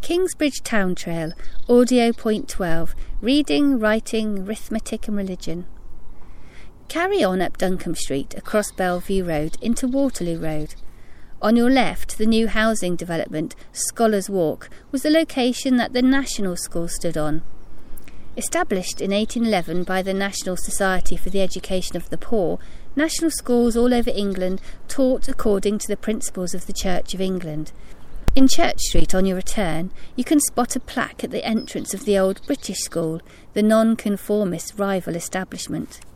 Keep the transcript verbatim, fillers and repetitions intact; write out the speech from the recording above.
Kingsbridge Town Trail, Audio Point twelve, Reading, Writing, Arithmetic and Religion. Carry on up Duncombe Street, across Bellevue Road, into Waterloo Road. On your left, the new housing development, Scholars Walk, was the location that the National School stood on. Established in eighteen eleven by the National Society for the Education of the Poor, national schools all over England taught according to the principles of the Church of England. In Church Street, on your return, you can spot a plaque at the entrance of the old British School, the non-conformist rival establishment.